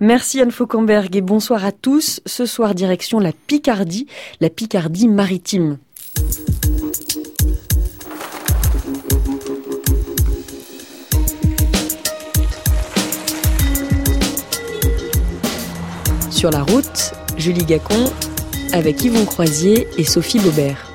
Merci Anne Fauquemberg et bonsoir à tous. Ce soir, direction la Picardie maritime. Sur la route, Julie Gacon avec Yvon Croisier et Sophie Baubert.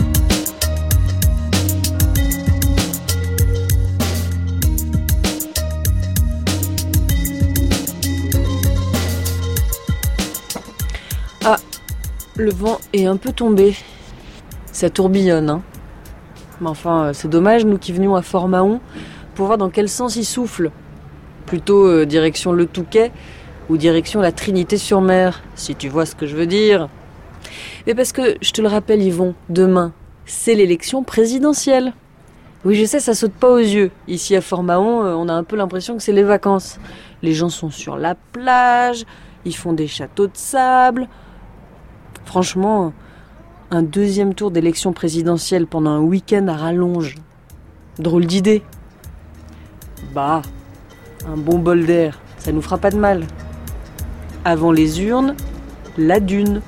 Ah, le vent est un peu tombé. Ça tourbillonne, hein. Mais enfin, c'est dommage, nous qui venions à Fort-Mahon, pour voir dans quel sens il souffle. Plutôt direction le Touquet ou direction la Trinité-sur-Mer, si tu vois ce que je veux dire. Mais parce que, je te le rappelle Yvon, demain, c'est l'élection présidentielle. Oui, je sais, ça saute pas aux yeux. Ici à Fort-Mahon, on a un peu l'impression que c'est les vacances. Les gens sont sur la plage, ils font des châteaux de sable. Franchement, un deuxième tour d'élection présidentielle pendant un week-end à rallonge. Drôle d'idée. Bah, un bon bol d'air, ça nous fera pas de mal. Avant les urnes, la dune.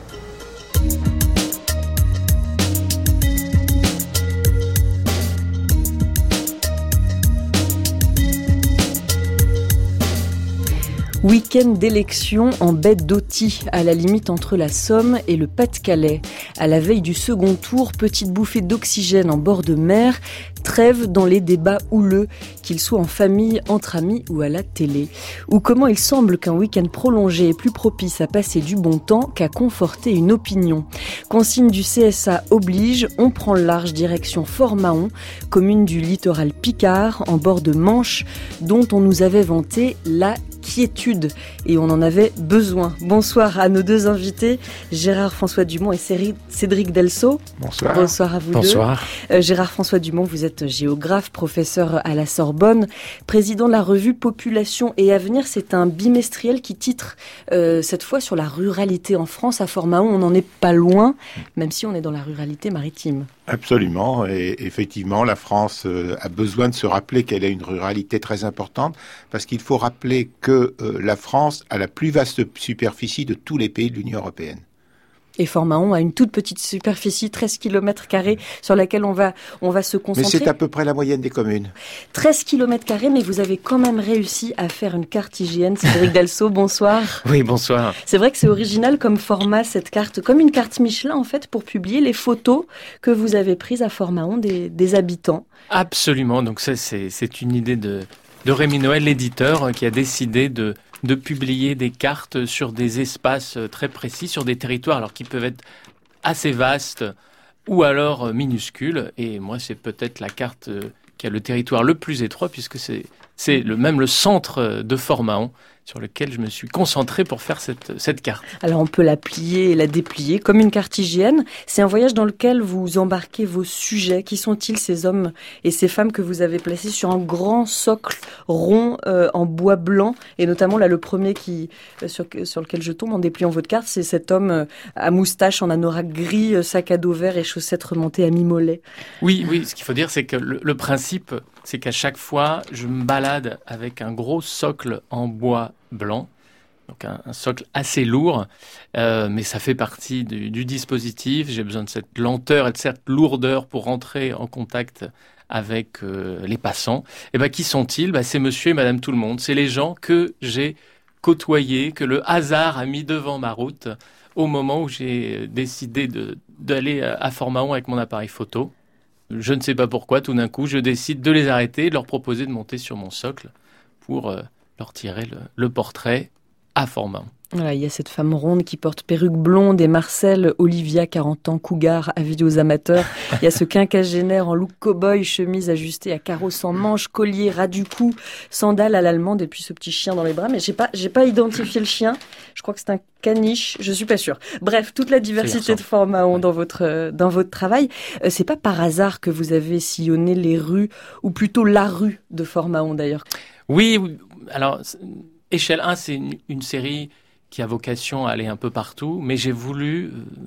Week-end d'élection en baie d'Authie, à la limite entre la Somme et le Pas-de-Calais. À la veille du second tour, petite bouffée d'oxygène en bord de mer, trêve dans les débats houleux, qu'ils soient en famille, entre amis ou à la télé. Ou comment il semble qu'un week-end prolongé est plus propice à passer du bon temps qu'à conforter une opinion. Consigne du CSA oblige, on prend le large direction Fort-Mahon, commune du littoral Picard, en bord de Manche, dont on nous avait vanté la quiétude et on en avait besoin. Bonsoir à nos deux invités, Gérard-François Dumont et Cédric Delceau. Bonsoir. Bonsoir à vous Bonsoir. deux. Gérard-François Dumont, vous êtes géographe, professeur à la Sorbonne, président de la revue Population et Avenir. C'est un bimestriel qui titre cette fois sur la ruralité en France. À Fort-Mahon, on n'en est pas loin, même si on est dans la ruralité maritime. Absolument, et effectivement, la France a besoin de se rappeler qu'elle a une ruralité très importante, parce qu'il faut rappeler que la France a la plus vaste superficie de tous les pays de l'Union européenne. Et Fort-Mahon a une toute petite superficie, 13 km², sur laquelle on va se concentrer. Mais c'est à peu près la moyenne des communes. 13 km², mais vous avez quand même réussi à faire une carte IGN. Cédric Delceau, bonsoir. Oui, bonsoir. C'est vrai que c'est original comme format, cette carte, comme une carte Michelin, en fait, pour publier les photos que vous avez prises à Fort-Mahon des habitants. Absolument. Donc ça, c'est une idée de Rémi Noël, l'éditeur, qui a décidé de publier des cartes sur des espaces très précis, sur des territoires alors qui peuvent être assez vastes ou alors minuscules. Et moi, c'est peut-être la carte qui a le territoire le plus étroit, puisque c'est même le centre de Fort-Mahon sur lequel je me suis concentré pour faire cette carte. Alors on peut la plier et la déplier comme une carte hygiène. C'est un voyage dans lequel vous embarquez vos sujets. Qui sont-ils, ces hommes et ces femmes que vous avez placés sur un grand socle rond en bois blanc? Et notamment là, le premier sur lequel je tombe en dépliant votre carte, c'est cet homme à moustache en anorak gris, sac à dos vert et chaussettes remontées à mi-mollet. Oui, ce qu'il faut dire, c'est que le principe, c'est qu'à chaque fois, je me balade avec un gros socle en bois blanc, donc un socle assez lourd, mais ça fait partie du dispositif. J'ai besoin de cette lenteur et de cette lourdeur pour rentrer en contact avec les passants. Et qui sont-ils? C'est monsieur et madame tout le monde. C'est les gens que j'ai côtoyés, que le hasard a mis devant ma route au moment où j'ai décidé d'aller à Fort-Mahon avec mon appareil photo. Je ne sais pas pourquoi, tout d'un coup, je décide de les arrêter et de leur proposer de monter sur mon socle pour leur tirer le portrait à Fort-Mahon. Voilà, il y a cette femme ronde qui porte perruque blonde et Marcel, Olivia, 40 ans, cougar, avis aux amateurs. Il y a ce quinquagénaire en look cow-boy, chemise ajustée à carreaux sans manches, collier ras du cou, sandales à l'allemande et puis ce petit chien dans les bras. Mais j'ai pas identifié le chien. Je crois que c'est un caniche, je suis pas sûre. Bref, toute la diversité de Fort-Mahon dans votre travail. C'est pas par hasard que vous avez sillonné les rues, ou plutôt la rue de Fort-Mahon d'ailleurs. Oui, alors Échelle 1, c'est une série qui a vocation à aller un peu partout, mais j'ai voulu,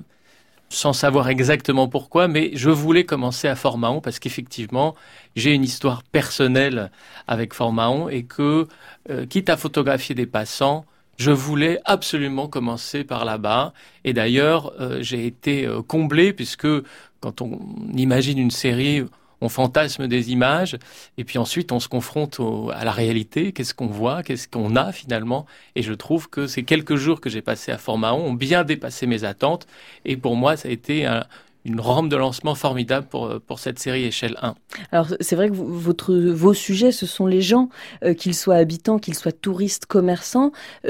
sans savoir exactement pourquoi, mais je voulais commencer à Fort-Mahon parce qu'effectivement, j'ai une histoire personnelle avec Fort-Mahon et que, quitte à photographier des passants, Je voulais absolument commencer par là-bas. Et d'ailleurs, j'ai été comblé puisque quand on imagine une série, on fantasme des images et puis ensuite on se confronte à la réalité. Qu'est-ce qu'on voit? Qu'est-ce qu'on a finalement? Et je trouve que ces quelques jours que j'ai passés à Fort-Mahon ont bien dépassé mes attentes. Et pour moi, ça a été une rampe de lancement formidable pour cette série Échelle 1. Alors c'est vrai que vos sujets, ce sont les gens, qu'ils soient habitants, qu'ils soient touristes, commerçants.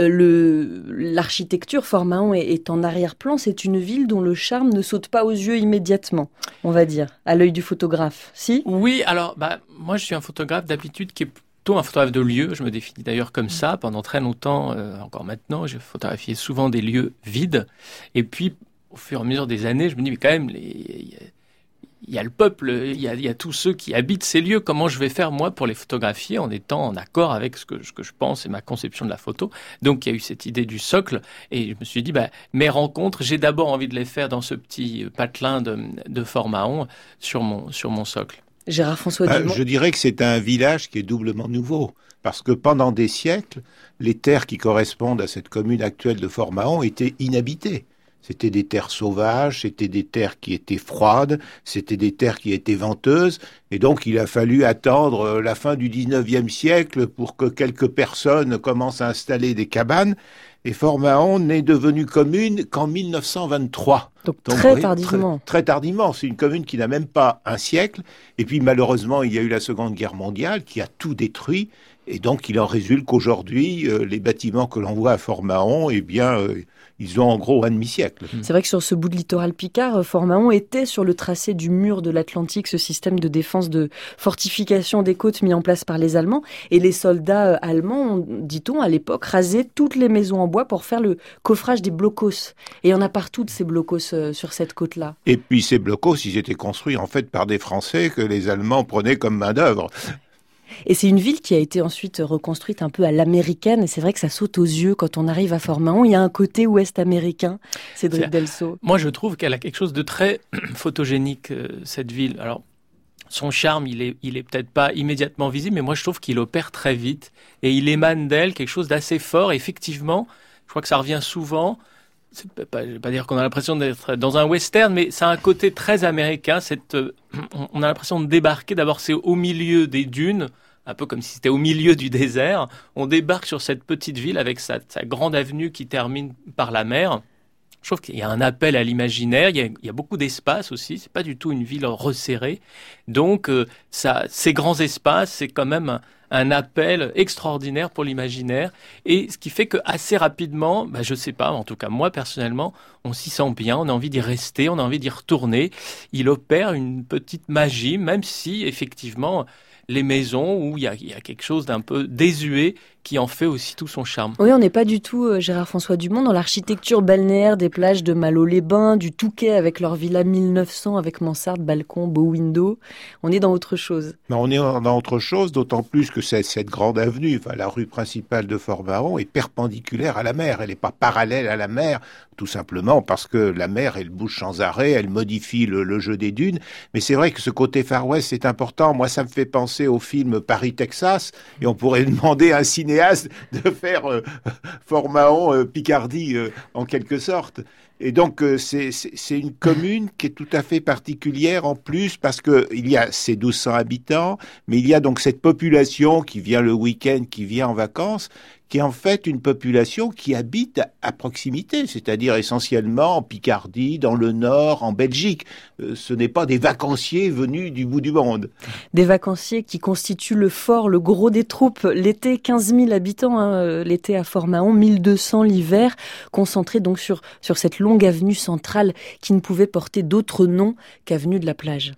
L'architecture, Fort-Mahon est en arrière-plan. C'est une ville dont le charme ne saute pas aux yeux immédiatement, on va dire, à l'œil du photographe. Si ? Oui, alors moi je suis un photographe d'habitude qui est plutôt un photographe de lieux. Je me définis d'ailleurs comme ça. Pendant très longtemps, encore maintenant, j'ai photographié souvent des lieux vides. Et puis au fur et à mesure des années, je me dis, mais quand même, il y a le peuple, il y a tous ceux qui habitent ces lieux. Comment je vais faire, moi, pour les photographier en étant en accord avec ce que je pense et ma conception de la photo? Donc, il y a eu cette idée du socle. Et je me suis dit, mes rencontres, j'ai d'abord envie de les faire dans ce petit patelin de Fort-Mahon sur mon socle. Gérard-François Dumont. Je dirais que c'est un village qui est doublement nouveau. Parce que pendant des siècles, les terres qui correspondent à cette commune actuelle de Fort-Mahon étaient inhabitées. C'était des terres sauvages, c'était des terres qui étaient froides, c'était des terres qui étaient venteuses. Et donc, il a fallu attendre la fin du 19e siècle pour que quelques personnes commencent à installer des cabanes. Et Fort-Mahon n'est devenue commune qu'en 1923. Donc très tardivement. Très tardivement. C'est une commune qui n'a même pas un siècle. Et puis, malheureusement, il y a eu la Seconde Guerre mondiale qui a tout détruit. Et donc, il en résulte qu'aujourd'hui, les bâtiments que l'on voit à Fort-Mahon, ils ont en gros un demi-siècle. C'est vrai que sur ce bout de littoral picard, Fort-Mahon était sur le tracé du mur de l'Atlantique, ce système de défense, de fortification des côtes mis en place par les Allemands. Et les soldats allemands, dit-on, à l'époque, rasaient toutes les maisons en bois pour faire le coffrage des blocos. Et il y en a partout de ces blocos sur cette côte-là. Et puis ces blocos, ils étaient construits en fait par des Français que les Allemands prenaient comme main-d'œuvre. Et c'est une ville qui a été ensuite reconstruite un peu à l'américaine. Et c'est vrai que ça saute aux yeux quand on arrive à Fort-Mahon. Il y a un côté ouest-américain, Cédric Delceau. Moi, je trouve qu'elle a quelque chose de très photogénique, cette ville. Alors, son charme, il est peut-être pas immédiatement visible, mais moi, je trouve qu'il opère très vite. Et il émane d'elle quelque chose d'assez fort. Et effectivement, je crois que ça revient souvent. Je ne vais pas dire qu'on a l'impression d'être dans un western, mais ça a un côté très américain. On a l'impression de débarquer. D'abord, c'est au milieu des dunes, un peu comme si c'était au milieu du désert. On débarque sur cette petite ville avec sa grande avenue qui termine par la mer. Je trouve qu'il y a un appel à l'imaginaire. Il y a beaucoup d'espace aussi. C'est pas du tout une ville resserrée. Donc, ces grands espaces, c'est quand même un appel extraordinaire pour l'imaginaire. Et ce qui fait que assez rapidement, je sais pas, en tout cas moi personnellement, on s'y sent bien, on a envie d'y rester, on a envie d'y retourner. Il opère une petite magie, même si effectivement les maisons où il y a quelque chose d'un peu désuet qui en fait aussi tout son charme. Oui, on n'est pas du tout, Gérard-François Dumont, dans l'architecture balnéaire des plages de Malo-les-Bains, du Touquet avec leur villa 1900 avec mansarde, balcon, beau window. On est dans autre chose. Mais on est dans autre chose, d'autant plus que cette grande avenue, la rue principale de Fort-Mahon, est perpendiculaire à la mer. Elle n'est pas parallèle à la mer, tout simplement parce que la mer, elle bouge sans arrêt, elle modifie le jeu des dunes. Mais c'est vrai que ce côté Far West, c'est important. Moi, ça me fait penser au film Paris-Texas, et on pourrait demander à un cinéaste de faire Fort-Mahon, Picardie, en quelque sorte. Et donc, c'est une commune qui est tout à fait particulière en plus parce qu'il y a ces 1200 habitants, mais il y a donc cette population qui vient le week-end, qui vient en vacances, qui est en fait une population qui habite à proximité, c'est-à-dire essentiellement en Picardie, dans le Nord, en Belgique. Ce n'est pas des vacanciers venus du bout du monde. Des vacanciers qui constituent le fort, le gros des troupes. L'été, 15 000 habitants, l'été à Fort-Mahon, 1200 l'hiver, concentrés donc sur cette longue avenue centrale qui ne pouvait porter d'autre nom qu'avenue de la plage.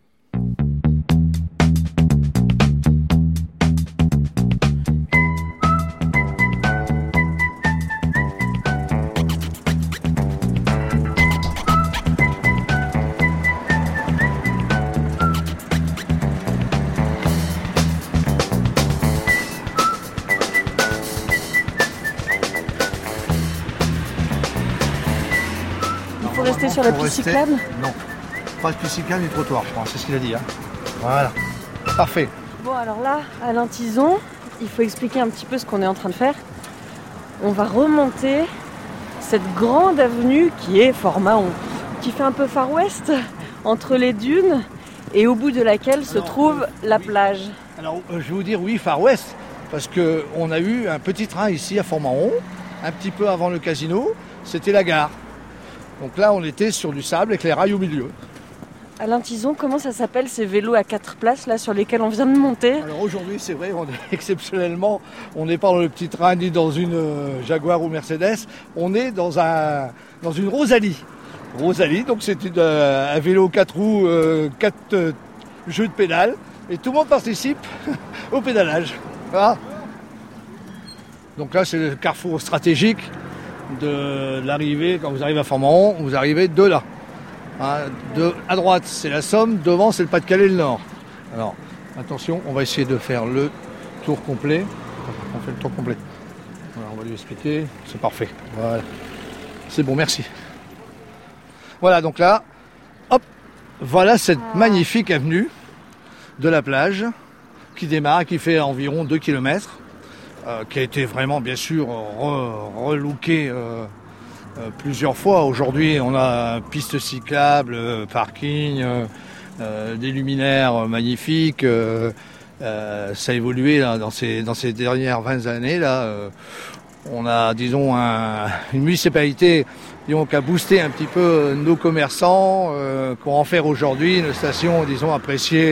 Rester sur la piste cyclable ? Non, pas de piste cyclable ni trottoir, je crois, c'est ce qu'il a dit. Voilà, parfait. Bon, alors là, Alain Tison, il faut expliquer un petit peu ce qu'on est en train de faire. on va remonter cette grande avenue qui est Fort Mahon, qui fait un peu Far West entre les dunes et au bout de laquelle se trouve la plage. Alors, je vais vous dire oui, Far West, parce qu'on a eu un petit train ici à Fort Mahon, un petit peu avant le casino, c'était la gare. Donc là, on était sur du sable avec les rails au milieu. Alain Tison, comment ça s'appelle ces vélos à 4 places là sur lesquels on vient de monter? Alors aujourd'hui, c'est vrai, on est exceptionnellement, on n'est pas dans le petit train ni dans une Jaguar ou Mercedes, on est dans une Rosalie. Rosalie, donc c'est un vélo 4 roues, 4 jeux de pédales, et tout le monde participe au pédalage. Voilà. Donc là, c'est le carrefour stratégique de l'arrivée. Quand vous arrivez à Fort Mahon, vous arrivez de là. À droite, c'est la Somme, devant, c'est le Pas-de-Calais et le Nord. Alors, attention, on va essayer de faire le tour complet. On fait le tour complet. Voilà, on va lui expliquer. C'est parfait. Voilà. C'est bon, merci. Voilà, donc là, hop, voilà cette magnifique avenue de la plage qui démarre, qui fait environ 2 km, qui a été vraiment, bien sûr, relookée plusieurs fois. Aujourd'hui, on a piste cyclable, parking, des luminaires magnifiques. Ça a évolué là, dans ces dernières 20 années. Là, on a, disons, une municipalité qui a boosté un petit peu nos commerçants, qu'on en faire aujourd'hui une station, disons, appréciée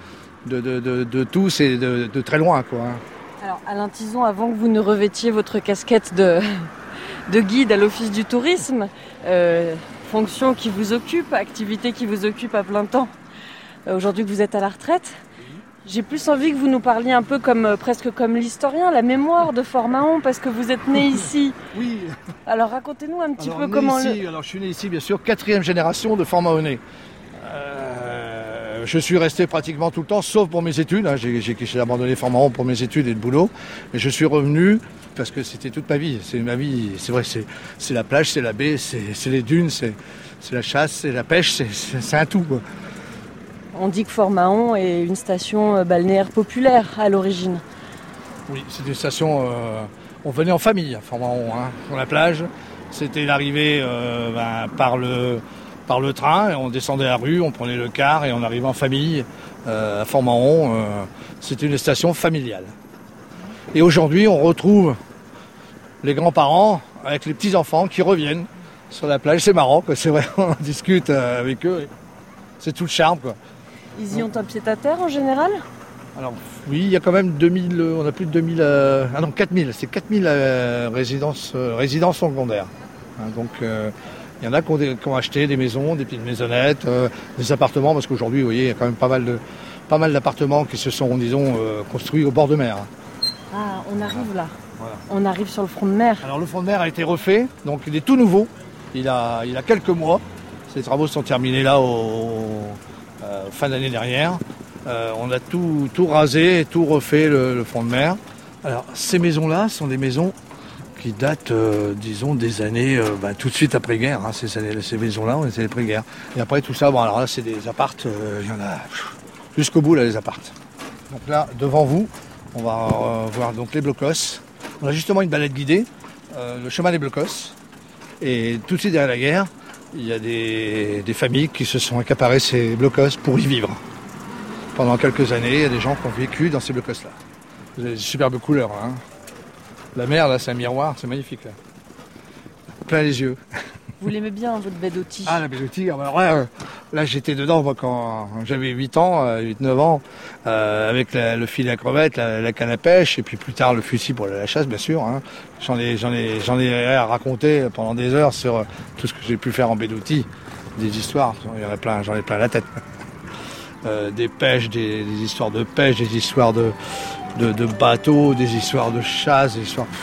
de tous et de très loin, quoi. Alors, Alain Tison, avant que vous ne revêtiez votre casquette de guide à l'Office du tourisme, fonction qui vous occupe, activité qui vous occupe à plein temps, aujourd'hui que vous êtes à la retraite, j'ai plus envie que vous nous parliez un peu presque comme l'historien, la mémoire de Fort Mahon, parce que vous êtes né ici. Oui. Alors racontez-nous un petit peu comment... Alors je suis né ici, bien sûr, 4e génération de Fort Mahonnais. Je suis resté pratiquement tout le temps, sauf pour mes études. J'ai abandonné Fort Mahon pour mes études et le boulot. Mais je suis revenu parce que c'était toute ma vie. C'est ma vie, c'est vrai, c'est la plage, c'est la baie, c'est les dunes, c'est la chasse, c'est la pêche, c'est un tout, quoi. On dit que Fort Mahon est une station balnéaire populaire à l'origine. Oui, c'est une station... on venait en famille à Fort Mahon, pour la plage. C'était l'arrivée par le train, et on descendait la rue, on prenait le car et on arrivait en famille à Fort Mahon. C'était une station familiale. Et aujourd'hui, on retrouve les grands-parents avec les petits-enfants qui reviennent sur la plage. C'est marrant, quoi. C'est vrai, on discute avec eux. C'est tout le charme, quoi. Ils y ont un pied-à-terre en général? Alors oui, il y a quand même 2000, on a plus de 2000, 4000, c'est 4000 résidences secondaires. Donc il y en a qui ont acheté des maisons, des petites maisonnettes, des appartements, parce qu'aujourd'hui, vous voyez, il y a quand même pas mal d'appartements qui se sont, disons, construits au bord de mer. Ah, on arrive là. Voilà. On arrive sur le front de mer. Alors le front de mer a été refait, donc il est tout nouveau. Il a quelques mois. Ces travaux sont terminés là fin d'année dernière. On a tout rasé et tout refait le front de mer. Alors ces maisons-là sont des maisons qui datent, disons, des années tout de suite après-guerre. Ces maisons-là, on était après-guerre. Et après tout ça, bon alors là c'est des appartes, il y en a jusqu'au bout là, les appartes. Donc là, devant vous, on va voir donc les blocos. On a justement une balade guidée, le chemin des blocos. Et tout de suite derrière la guerre, il y a des familles qui se sont accaparées ces blocos pour y vivre. Pendant quelques années, il y a des gens qui ont vécu dans ces blocos-là. Vous avez des superbes couleurs. La mer, là, c'est un miroir, c'est magnifique. Là. Plein les yeux. Vous l'aimez bien, votre baie d'Auty? Ah, la baie d'Auty, là, j'étais dedans moi, quand j'avais 8 ans, 8-9 ans, avec le filet à crevettes, la canne à pêche, et puis plus tard le fusil pour la chasse, bien sûr. J'en ai à raconter pendant des heures sur tout ce que j'ai pu faire en baie d'Auty. Des histoires, j'en ai plein la tête. Des pêches, des histoires de pêche, des histoires de bateaux, des histoires de chasse, des histoires...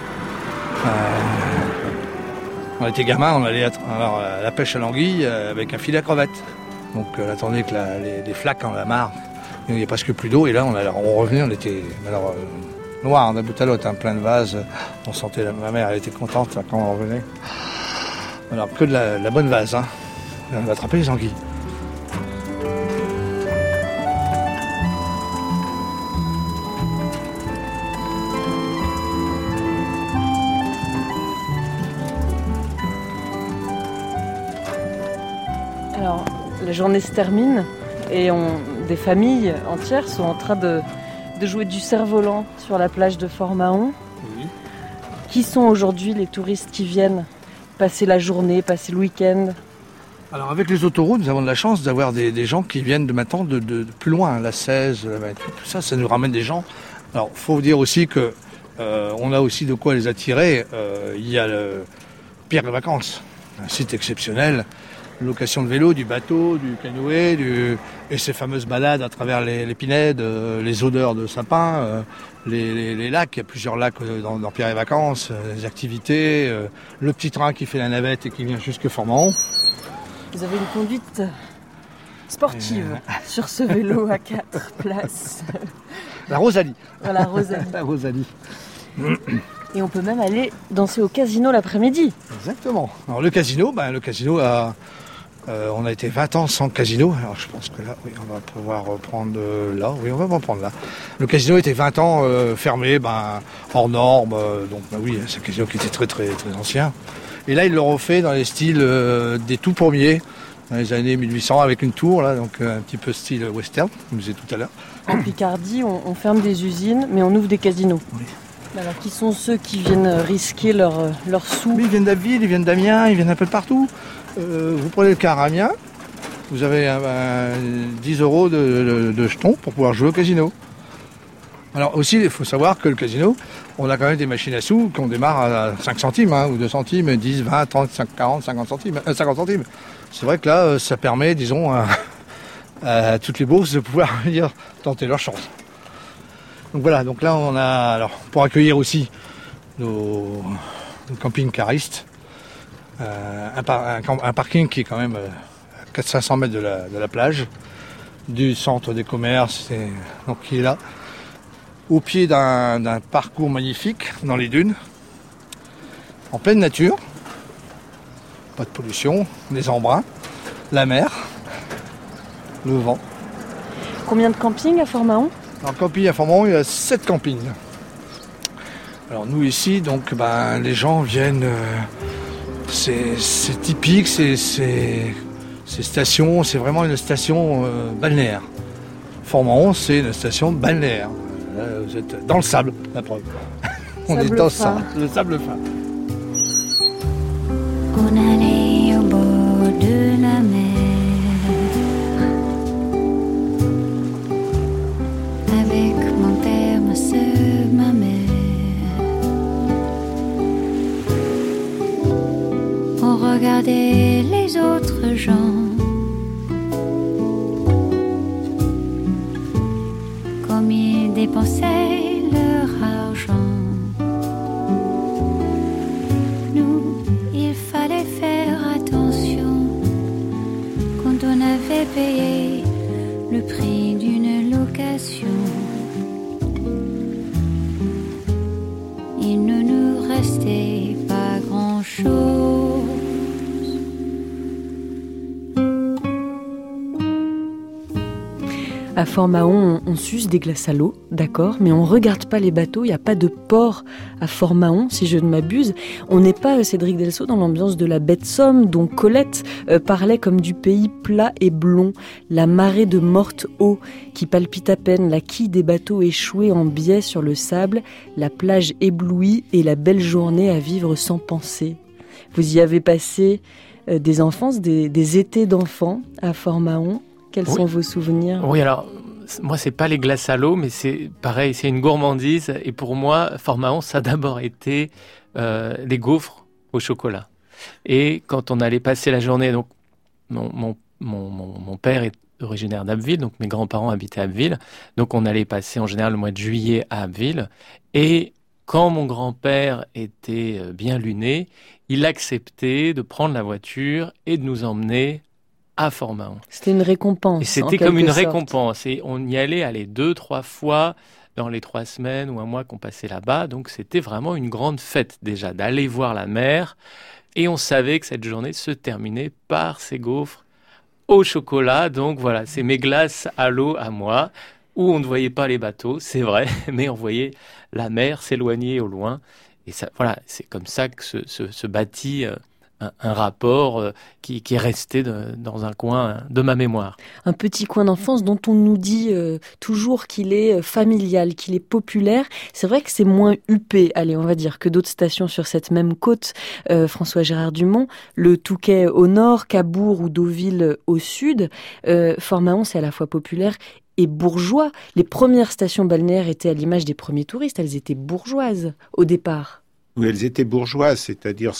on était gamins, on allait à la pêche à l'anguille avec un filet à crevettes. Donc on attendait que les flaques dans la mare, il n'y avait presque plus d'eau, et là on revenait, on était noir d'un bout à l'autre, plein de vases. On sentait, ma mère elle était contente quand on revenait. Alors que de la bonne vase, on a attrapé les anguilles. La journée se termine et des familles entières sont en train de jouer du cerf-volant sur la plage de Fort-Mahon. Oui. Qui sont aujourd'hui les touristes qui viennent passer la journée, passer le week-end? Alors avec les autoroutes, nous avons de la chance d'avoir des gens qui viennent de maintenant de plus loin, la 16, la 28, tout ça, ça nous ramène des gens. Alors faut dire aussi que on a aussi de quoi les attirer. Il y a le Pierre de Vacances, un site exceptionnel, location de vélo, du bateau, du canoë, et ces fameuses balades à travers les pinèdes, les odeurs de sapin, les lacs. Il y a plusieurs lacs dans Pierre et Vacances, les activités, le petit train qui fait la navette et qui vient jusque Fort-Mahon. Vous avez une conduite sportive sur ce vélo à 4 places. La Rosalie. Voilà, Rosalie. La Rosalie. Et on peut même aller danser au casino l'après-midi. Exactement. Alors le casino a... on a été 20 ans sans casino. Alors je pense que là, oui, on va pouvoir reprendre là. Oui, on va reprendre là. Le casino était 20 ans fermé, hors norme. Donc oui, c'est un casino qui était très très très ancien. Et là, ils l'ont refait dans les styles des tout premiers, dans les années 1800, avec une tour, là, donc un petit peu style western, comme je disais tout à l'heure. En Picardie, on ferme des usines, mais on ouvre des casinos. Oui. Alors, qui sont ceux qui viennent risquer leur sous? Mais ils viennent d'Abbeville, ils viennent d'Amiens, ils viennent un peu de partout. Vous prenez le car à Amiens, vous avez 10 € de jetons pour pouvoir jouer au casino. Alors aussi, il faut savoir que le casino, on a quand même des machines à sous qu'on démarre à 5 centimes, ou 2 centimes, 10, 20, 30, 40, 50 centimes. 50 centimes. C'est vrai que là, ça permet, disons, à toutes les bourses de pouvoir venir tenter leur chance. Donc voilà, donc là, on a, alors, pour accueillir aussi nos camping-caristes, un parking qui est quand même à 400-500 mètres de la plage, du centre des commerces, donc qui est là. Au pied d'un parcours magnifique dans les dunes, en pleine nature, pas de pollution, des embruns, la mer, le vent. Combien de campings à Fort-Mahon? En camping à Fort-Mahon, il y a 7 campings. Alors nous ici, donc les gens viennent, c'est typique, ces stations, c'est vraiment une station balnéaire. Fort-Mahon, c'est une station balnéaire. Là, vous êtes dans le sable, la preuve. On est dans le sable fin. On allait au bord de la mer avec mon père, ma soeur, ma mère. On regardait les autres gens comme ils dépensaient leur argent. Nous, il fallait faire attention quand on avait payé le prix d'une location. Il ne nous restait pas grand-chose. À Fort-Mahon, on suce des glaces à l'eau, d'accord, mais on regarde pas les bateaux, il n'y a pas de port à Fort-Mahon, si je ne m'abuse. On n'est pas, Cédric Delceau, dans l'ambiance de la baie de Somme, dont Colette parlait comme du pays plat et blond. La marée de morte eau qui palpite à peine, la quille des bateaux échoués en biais sur le sable, la plage éblouie et la belle journée à vivre sans penser. Vous y avez passé des enfances, des étés d'enfants à Fort-Mahon. Quels sont vos souvenirs? Oui, alors, moi, c'est pas les glaces à l'eau, mais c'est pareil, c'est une gourmandise. Et pour moi, Fort-Mahon, ça a d'abord été des gaufres au chocolat. Et quand on allait passer la journée, donc, mon père est originaire d'Abbeville, donc mes grands-parents habitaient à Abbeville. Donc, on allait passer en général le mois de juillet à Abbeville. Et quand mon grand-père était bien luné, il acceptait de prendre la voiture et de nous emmener à Fort-Mahon. C'était une récompense. Et c'était comme une récompense. Et on y allait 2-3 fois dans les 3 semaines ou un mois qu'on passait là-bas. Donc c'était vraiment une grande fête déjà d'aller voir la mer. Et on savait que cette journée se terminait par ces gaufres au chocolat. Donc voilà, c'est mes glaces à l'eau à moi, où on ne voyait pas les bateaux, c'est vrai, mais on voyait la mer s'éloigner au loin. Et ça, voilà, c'est comme ça que se bâtit un rapport qui est resté dans un coin de ma mémoire. Un petit coin d'enfance dont on nous dit toujours qu'il est familial, qu'il est populaire. C'est vrai que c'est moins huppé, allez, on va dire, que d'autres stations sur cette même côte. François-Gérard Dumont, le Touquet au nord, Cabourg ou Deauville au sud. Fort-Mahon, c'est à la fois populaire et bourgeois. Les premières stations balnéaires étaient à l'image des premiers touristes. Elles étaient bourgeoises au départ. Oui, elles étaient bourgeoises, c'est-à-dire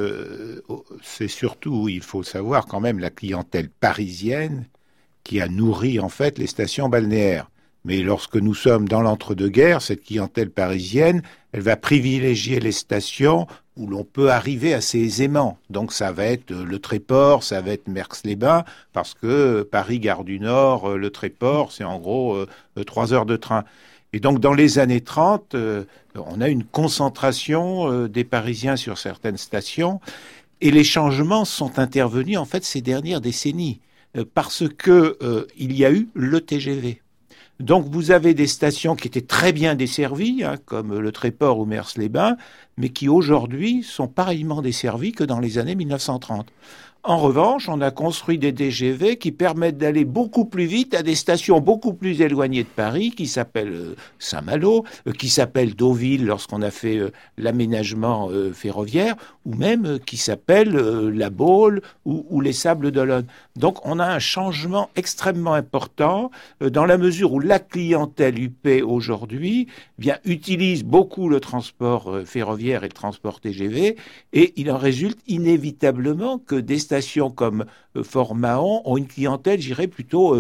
c'est surtout, il faut savoir quand même, la clientèle parisienne qui a nourri en fait les stations balnéaires. Mais lorsque nous sommes dans l'entre-deux-guerres, cette clientèle parisienne, elle va privilégier les stations où l'on peut arriver assez aisément. Donc ça va être le Tréport, ça va être Merx-les-Bains, parce que Paris-Gare du Nord, le Tréport, c'est en gros 3 heures de train. Et donc, dans les années 30, on a une concentration des Parisiens sur certaines stations. Et les changements sont intervenus, en fait, ces dernières décennies. Parce que il y a eu le TGV. Donc, vous avez des stations qui étaient très bien desservies, comme le Tréport ou Merx-les-Bains, mais qui, aujourd'hui, sont pareillement desservies que dans les années 1930. En revanche, on a construit des TGV qui permettent d'aller beaucoup plus vite à des stations beaucoup plus éloignées de Paris, qui s'appellent Saint-Malo, qui s'appellent Deauville lorsqu'on a fait l'aménagement ferroviaire, ou même qui s'appellent La Baule ou les Sables d'Olonne. Donc on a un changement extrêmement important dans la mesure où la clientèle UP aujourd'hui utilise beaucoup le transport ferroviaire et le transport TGV, et il en résulte inévitablement que des stations comme Fort-Mahon ont une clientèle, je dirais, plutôt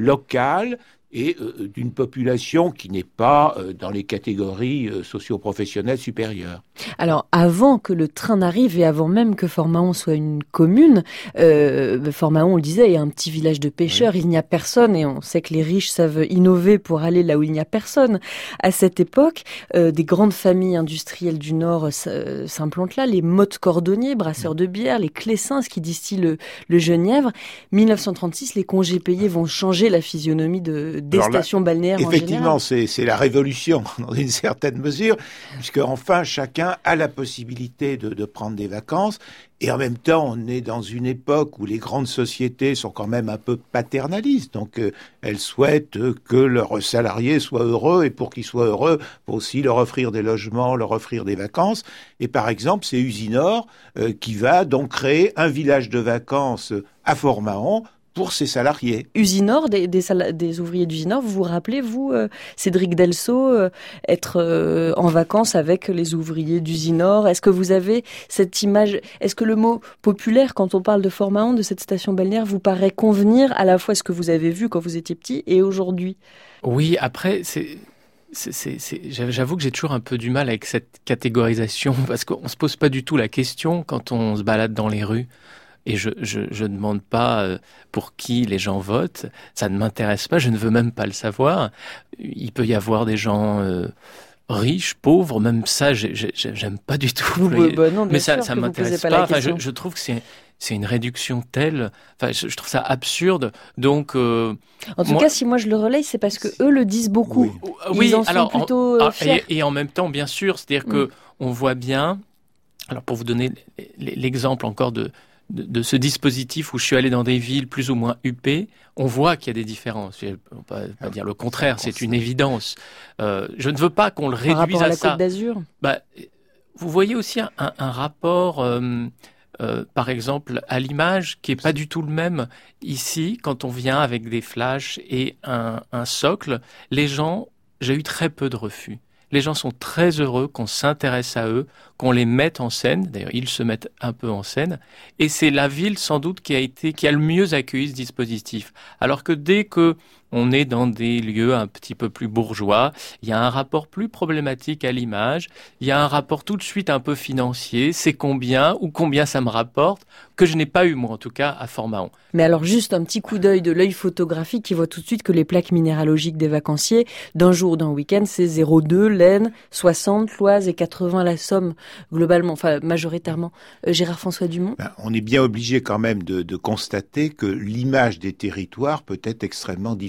locale et d'une population qui n'est pas dans les catégories socio-professionnelles supérieures. Alors, avant que le train n'arrive et avant même que Fort-Mahon soit une commune, Fort-Mahon, on le disait, est un petit village de pêcheurs, oui. Il n'y a personne et on sait que les riches savent innover pour aller là où il n'y a personne. À cette époque, des grandes familles industrielles du Nord s'implantent là, les mottes cordonniers, brasseurs de bière, les Clessins qui distillent le genièvre. 1936, les congés payés vont changer la physionomie des stations balnéaires en général. Effectivement, c'est la révolution dans une certaine mesure, puisque enfin chacun a la possibilité de prendre des vacances. Et en même temps, on est dans une époque où les grandes sociétés sont quand même un peu paternalistes. Donc, elles souhaitent que leurs salariés soient heureux. Et pour qu'ils soient heureux, il faut aussi leur offrir des logements, leur offrir des vacances. Et par exemple, c'est Usinor qui va donc créer un village de vacances à Fort-Mahon pour ses salariés. Usinor, des ouvriers d'Usinor, vous vous rappelez, vous, Cédric Delceau, être en vacances avec les ouvriers d'Usinor? Est-ce que vous avez cette image? Est-ce que le mot populaire, quand on parle de Fort-Mahon, de cette station balnéaire, vous paraît convenir à la fois ce que vous avez vu quand vous étiez petit et aujourd'hui? Oui, après, j'avoue que j'ai toujours un peu du mal avec cette catégorisation, parce qu'on se pose pas du tout la question quand on se balade dans les rues. Et je ne demande pas pour qui les gens votent, ça ne m'intéresse pas, je ne veux même pas le savoir. Il peut y avoir des gens riches, pauvres, même ça, j'aime pas du tout. Non, mais ça m'intéresse pas. Enfin, je trouve que c'est une réduction telle. Enfin, je trouve ça absurde. Donc, en tout cas, si moi je le relaye, c'est parce que eux le disent beaucoup. Ils en sont plutôt fiers. Et en même temps, bien sûr, c'est-à-dire que on voit bien. Alors, pour vous donner l'exemple encore de ce dispositif où je suis allé dans des villes plus ou moins huppées, on voit qu'il y a des différences. Je ne peux pas dire le contraire, c'est une évidence. Je ne veux pas qu'on le réduise par rapport à la ça. Côte d'Azur. Vous voyez aussi un rapport, par exemple, à l'image qui n'est pas du tout le même. Ici, quand on vient avec des flashs et un socle, les gens, j'ai eu très peu de refus. Les gens sont très heureux qu'on s'intéresse à eux, qu'on les mette en scène. D'ailleurs, ils se mettent un peu en scène. Et c'est la ville, sans doute, qui a le mieux accueilli ce dispositif. Alors que dès que on est dans des lieux un petit peu plus bourgeois, il y a un rapport plus problématique à l'image, il y a un rapport tout de suite un peu financier, c'est combien ça me rapporte, que je n'ai pas eu, moi en tout cas, à Fort-Mahon. Mais alors juste un petit coup d'œil de l'œil photographique qui voit tout de suite que les plaques minéralogiques des vacanciers, d'un jour, d'un week-end, c'est 0,2 l'Aisne, 60 l'Oise et 80 la Somme, globalement, enfin majoritairement. Gérard-François Dumont. On est bien obligé quand même de constater que l'image des territoires peut être extrêmement différente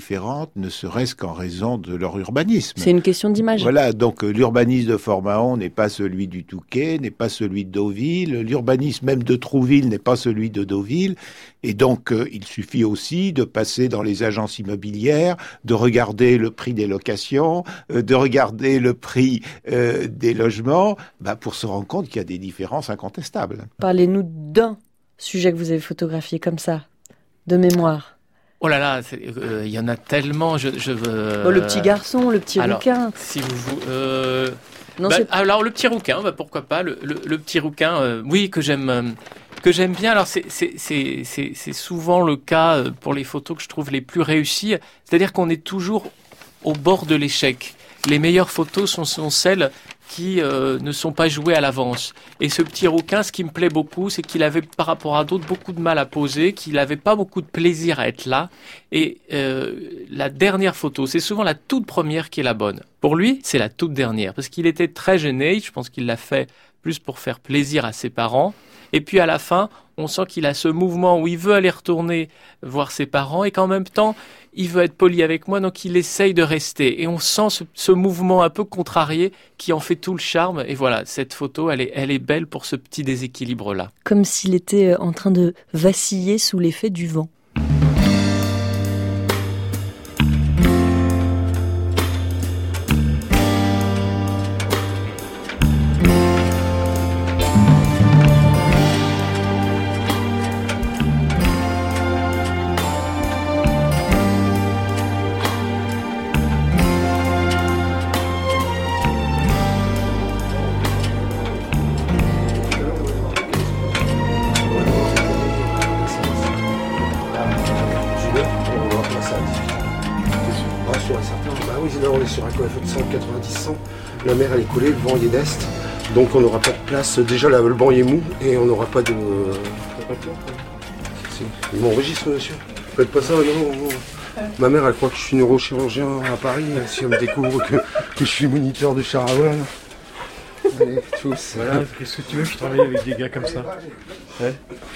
différentes, ne serait-ce qu'en raison de leur urbanisme. C'est une question d'image. Voilà, donc l'urbanisme de Fort-Mahon n'est pas celui du Touquet, n'est pas celui de Deauville, l'urbanisme même de Trouville n'est pas celui de Deauville, et donc il suffit aussi de passer dans les agences immobilières, de regarder le prix des locations, de regarder le prix des logements, pour se rendre compte qu'il y a des différences incontestables. Parlez-nous d'un sujet que vous avez photographié comme ça, de mémoire. Oh là là, il y en a tellement. Le petit garçon, le petit rouquin. Si vous, non, alors le petit rouquin, pourquoi pas le petit rouquin, oui, que j'aime bien. Alors c'est souvent le cas pour les photos que je trouve les plus réussies. C'est-à-dire qu'on est toujours au bord de l'échec. Les meilleures photos sont celles qui ne sont pas jouées à l'avance. Et ce petit rouquin, ce qui me plaît beaucoup, c'est qu'il avait, par rapport à d'autres, beaucoup de mal à poser, qu'il n'avait pas beaucoup de plaisir à être là. Et la dernière photo, c'est souvent la toute première qui est la bonne. Pour lui, c'est la toute dernière, parce qu'il était très gêné. Je pense qu'il l'a fait plus pour faire plaisir à ses parents. Et puis à la fin, on sent qu'il a ce mouvement où il veut aller retourner voir ses parents et qu'en même temps, il veut être poli avec moi, donc il essaye de rester. Et on sent ce mouvement un peu contrarié qui en fait tout le charme. Et voilà, cette photo, elle est belle pour ce petit déséquilibre-là. Comme s'il était en train de vaciller sous l'effet du vent. On est sur un coiffeur de 190-100. La mer elle est collée, le vent il est d'est. Donc on n'aura pas de place. Déjà le banc il est mou et on n'aura pas de. Ils m'enregistrent, monsieur. Faites pas ça, non. Ma mère elle croit que je suis neurochirurgien à Paris. Si elle me découvre que je suis moniteur de char à voile. Allez, tous. Voilà, qu'est-ce que tu veux que je travaille avec des gars comme ça? Ouais.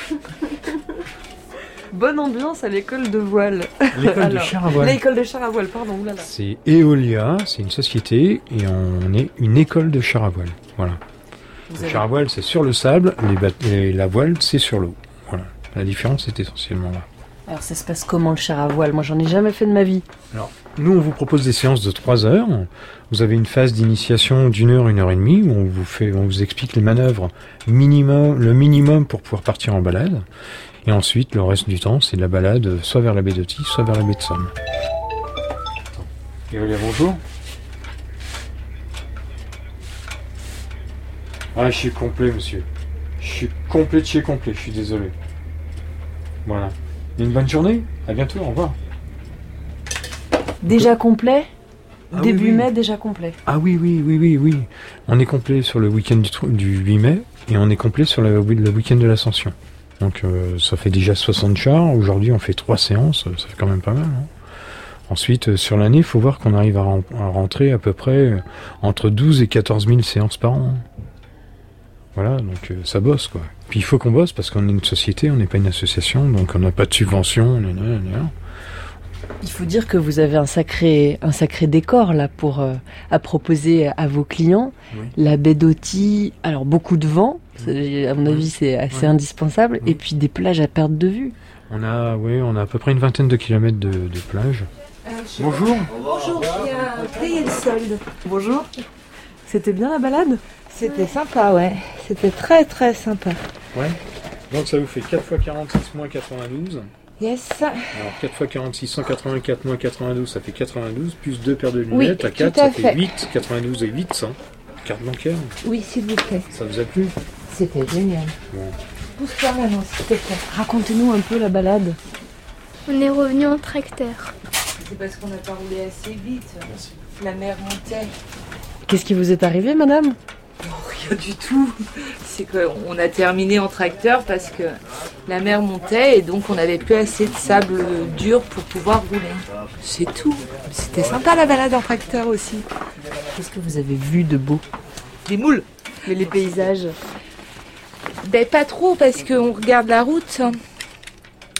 Bonne ambiance à l'école de voile. L'école de char à voile. L'école de char à voile, pardon. Oulala. C'est Eolia, c'est une société et on est une école de char à voile. Voilà. Le char à voile, c'est sur le sable, et la voile, c'est sur l'eau. Voilà. La différence est essentiellement là. Alors ça se passe comment le char à voile? Moi j'en ai jamais fait de ma vie. Alors, nous on vous propose des séances de 3 heures. Vous avez une phase d'initiation d'1 heure, 1 heure et demie où on vous explique les manœuvres le minimum pour pouvoir partir en balade. Et ensuite, le reste du temps, c'est de la balade soit vers la baie de Tis, soit vers la baie de Somme. Et Eolia, bonjour. Ah, je suis complet, monsieur. Je suis complet de chez complet, je suis désolé. Voilà. Une bonne journée, à bientôt, au revoir. Déjà complet? Ah Début oui. mai, déjà complet. Ah oui. On est complet sur le week-end du 8 mai et on est complet sur le week-end de l'Ascension. Donc ça fait déjà 60 chars. Aujourd'hui, on fait 3 séances, ça fait quand même pas mal. Hein. Ensuite, sur l'année, il faut voir qu'on arrive à rentrer à peu près entre 12 et 14 000 séances par an. Voilà, donc ça bosse, quoi. Puis il faut qu'on bosse parce qu'on est une société, on n'est pas une association, donc on n'a pas de subvention. Il faut dire que vous avez un sacré décor là à proposer à vos clients. Oui. La baie d'Authie, alors beaucoup de vent, à mon avis c'est assez indispensable, et puis des plages à perte de vue. On a à peu près une vingtaine de kilomètres de plage. Bonjour. Bonjour, il y a un payé le solde. Bonjour. C'était bien la balade? C'était sympa, ouais. C'était très très sympa. Ouais. Donc ça vous fait 4 x 46 moins 92. Yes. Alors 4 x 46, 184 moins 92, ça fait 92, plus 2 paires de Oui, lunettes, à 4, tout à ça fait fait. 8, 92 et 8, 100. Carte bancaire, Oui, s'il vous plaît. ça vous a plu? C'était génial. Bon. Pousse-toi maintenant, s'il te plaît. Racontez-nous un peu la balade. On est revenu en tracteur. C'est parce qu'on n'a pas roulé assez vite. La mer montait. Qu'est-ce qui vous est arrivé, madame? Rien du tout. C'est qu'on a terminé en tracteur parce que la mer montait et donc on n'avait plus assez de sable dur pour pouvoir rouler. C'est tout. C'était sympa la balade en tracteur aussi. Qu'est-ce que vous avez vu de beau? Des moules. Mais les paysages? Ben pas trop parce qu'on regarde la route.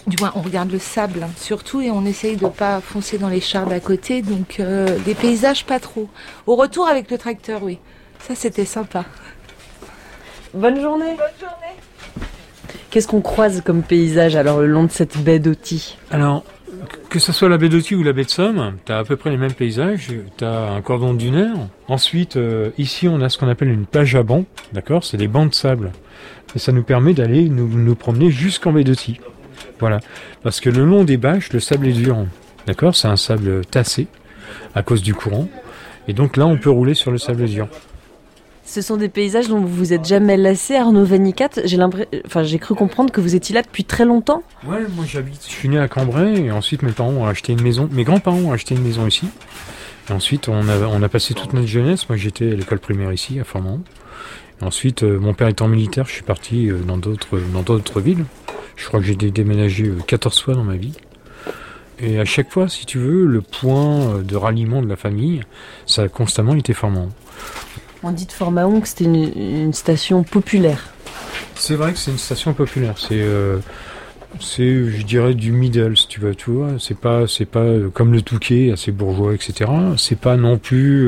Du moins, on regarde le sable, surtout, et on essaye de pas foncer dans les chars d'à côté, donc des paysages pas trop. Au retour avec le tracteur, oui. Ça, c'était sympa. Bonne journée. Qu'est-ce qu'on croise comme paysage alors le long de cette baie d'Authie ? Alors, que ce soit la baie d'Authie ou la baie de Somme, t'as à peu près les mêmes paysages. T'as un cordon dunaire. Ensuite, ici, on a ce qu'on appelle une plage à bancs. D'accord ? C'est des bancs de sable. Et ça nous permet d'aller nous promener jusqu'en baie d'Authie. Voilà. Parce que le long des bâches, le sable est dur. D'accord ? C'est un sable tassé à cause du courant. Et donc là, on peut rouler sur le sable dur. Ce sont des paysages dont vous vous êtes jamais lassé, Arnaud Vanicat. J'ai cru comprendre que vous étiez là depuis très longtemps. Ouais, moi je suis né à Cambrai et ensuite mes parents ont acheté une maison. Mes grands-parents ont acheté une maison ici. Et ensuite on a passé toute notre jeunesse. Moi j'étais à l'école primaire ici, à Forment. Et ensuite mon père étant militaire, je suis parti dans d'autres villes. Je crois que j'ai déménagé 14 fois dans ma vie. Et à chaque fois, si tu veux, le point de ralliement de la famille, ça a constamment été Forment. On dit de Fort-Mahon que c'était une station populaire. C'est vrai que c'est une station populaire. C'est, je dirais, du middle, si tu veux, tu vois. C'est pas comme le Touquet, assez bourgeois, etc. C'est pas non plus.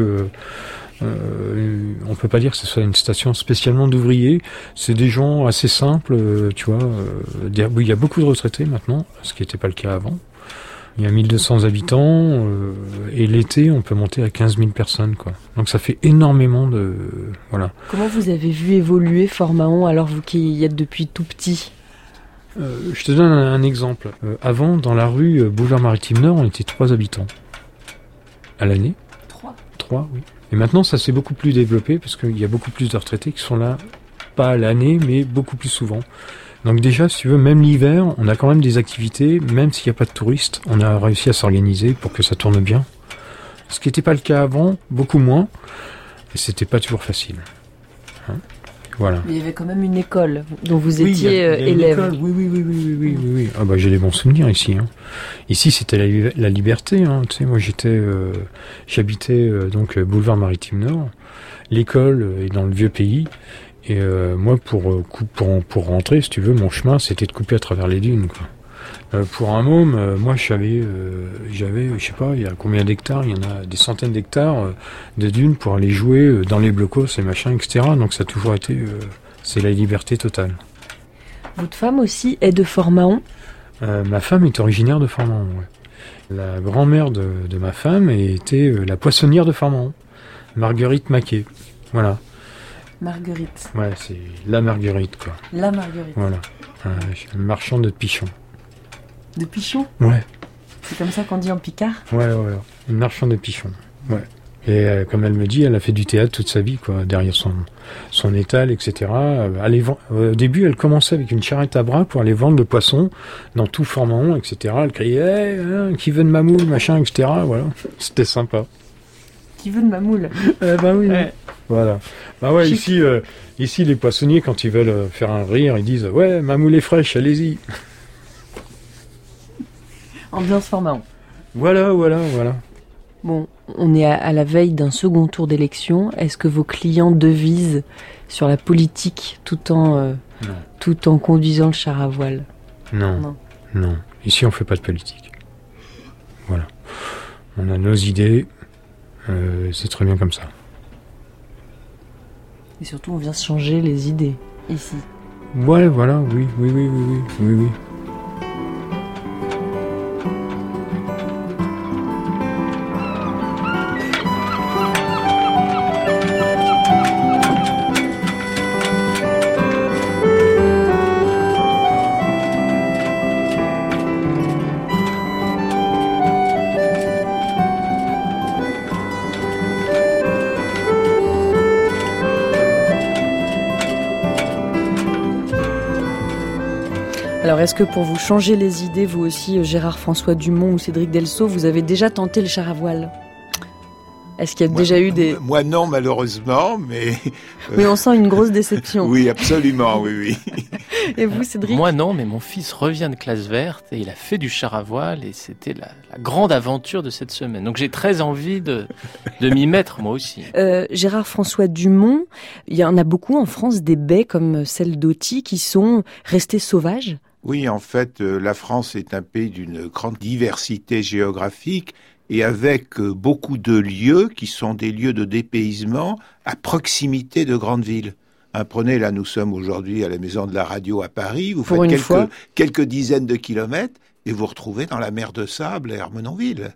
On peut pas dire que ce soit une station spécialement d'ouvriers. C'est des gens assez simples, tu vois. Il y a beaucoup de retraités maintenant, ce qui n'était pas le cas avant. Il y a 1200 habitants, et l'été, on peut monter à 15 000 personnes, quoi. Donc ça fait énormément de... Voilà. Comment vous avez vu évoluer Fort-Mahon, alors vous qui y êtes depuis tout petit ? Je te donne un exemple. Avant, dans la rue Boulevard Maritime Nord, on était 3 habitants. À l'année. 3, oui. Et maintenant, ça s'est beaucoup plus développé, parce qu'il y a beaucoup plus de retraités qui sont là, pas à l'année, mais beaucoup plus souvent. Donc déjà, si tu veux, même l'hiver, on a quand même des activités, même s'il n'y a pas de touristes, on a réussi à s'organiser pour que ça tourne bien. Ce qui n'était pas le cas avant, beaucoup moins, et c'était pas toujours facile. Hein, voilà. Mais il y avait quand même une école dont vous étiez élève. Oui. Ah bah j'ai des bons souvenirs ici. Hein. Ici, c'était la liberté. Hein. Tu sais, moi j'habitais donc boulevard Maritime Nord. L'école est dans le vieux pays. Et moi, pour rentrer, si tu veux, mon chemin, c'était de couper à travers les dunes, quoi. Pour un môme, moi, j'avais, je sais pas, il y a combien d'hectares ? Il y en a des centaines d'hectares de dunes pour aller jouer dans les blocos et machin, etc. Donc ça a toujours été, c'est la liberté totale. Votre femme aussi est de Fort-Mahon ? Ma femme est originaire de Fort-Mahon, ouais. La grand-mère de ma femme était la poissonnière de Fort-Mahon, Marguerite Maquet. Voilà. Marguerite. Ouais, c'est la Marguerite, quoi. La Marguerite. Voilà. Je suis un marchand de pichons. De pichons ? Ouais. C'est comme ça qu'on dit en picard ? Ouais. Un marchand de pichons. Ouais. Et comme elle me dit, elle a fait du théâtre toute sa vie, quoi, derrière son étal, etc. Au début, elle commençait avec une charrette à bras pour aller vendre le poisson dans tout Fort-Mahon, etc. Elle criait qui veut de ma moule, machin, etc. Voilà. C'était sympa. Qui veut de ma moule ? Bah oui. Ouais. Voilà. Bah ouais, ici, les poissonniers, quand ils veulent faire un rire, ils disent « Ouais, ma moule est fraîche, allez-y !» Ambiance Fort-Mahon. Voilà. Bon, on est à la veille d'un second tour d'élection. Est-ce que vos clients devisent sur la politique tout en conduisant le char à voile ? Non. Ici, on fait pas de politique. Voilà. On a nos idées. C'est très bien comme ça. Et surtout, on vient se changer les idées, ici. Ouais, voilà, oui. Alors, est-ce que pour vous changer les idées, vous aussi, Gérard-François Dumont ou Cédric Delceau, vous avez déjà tenté le char à voile ? Est-ce qu'il y a déjà eu des... Moi non, malheureusement, mais... Oui, on sent une grosse déception. Oui, absolument, oui. Et vous, Cédric ? Moi non, mais mon fils revient de classe verte et il a fait du char à voile et c'était la grande aventure de cette semaine. Donc j'ai très envie de m'y mettre moi aussi. Gérard-François Dumont, il y en a beaucoup en France des baies comme celle d'Authie qui sont restées sauvages. Oui, en fait, la France est un pays d'une grande diversité géographique et avec beaucoup de lieux qui sont des lieux de dépaysement à proximité de grandes villes. Prenez, là, nous sommes aujourd'hui à la Maison de la Radio à Paris, vous faites quelques dizaines de kilomètres et vous retrouvez dans la mer de Sable à Ermenonville.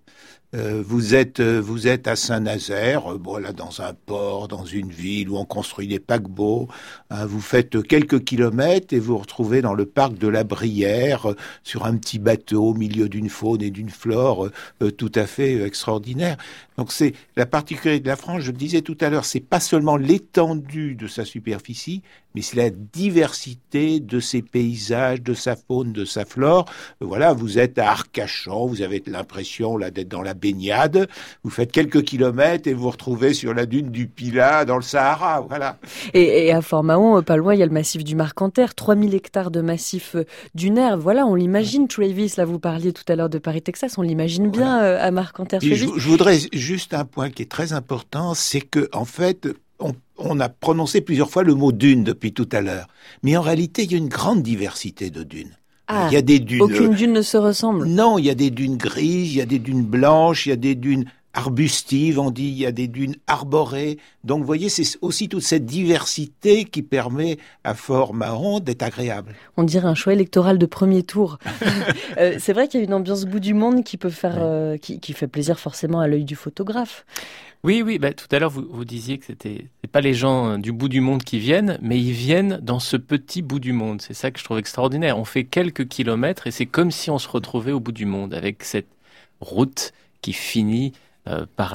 Vous êtes à Saint-Nazaire, là, dans un port, dans une ville où on construit des paquebots. Vous faites quelques kilomètres et vous vous retrouvez dans le parc de la Brière, sur un petit bateau au milieu d'une faune et d'une flore tout à fait extraordinaire. Donc c'est la particularité de la France, je le disais tout à l'heure, c'est pas seulement l'étendue de sa superficie, mais c'est la diversité de ses paysages, de sa faune, de sa flore. Voilà, vous êtes à Arcachon, vous avez l'impression là d'être dans la baignade, vous faites quelques kilomètres et vous vous retrouvez sur la dune du Pilat dans le Sahara, voilà. Et à Fort-Mahon, pas loin, il y a le massif du Marcanterre, 3000 hectares de massif dunaire. Voilà, on l'imagine, Travis, là vous parliez tout à l'heure de Paris-Texas, on l'imagine bien à Marcanterre. Je voudrais juste un point qui est très important, c'est que en fait, on a prononcé plusieurs fois le mot dune depuis tout à l'heure, mais en réalité, il y a une grande diversité de dunes. Il y a des dunes. Aucune dune ne se ressemble. Non, il y a des dunes grises, il y a des dunes blanches, il y a des dunes arbustives, on dit, il y a des dunes arborées. Donc, vous voyez, c'est aussi toute cette diversité qui permet à Fort-Mahon d'être agréable. On dirait un choix électoral de premier tour. C'est vrai qu'il y a une ambiance bout du monde qui peut faire, qui fait plaisir forcément à l'œil du photographe. Oui, tout à l'heure, vous disiez que c'est pas les gens du bout du monde qui viennent, mais ils viennent dans ce petit bout du monde. C'est ça que je trouve extraordinaire. On fait quelques kilomètres et c'est comme si on se retrouvait au bout du monde avec cette route qui finit par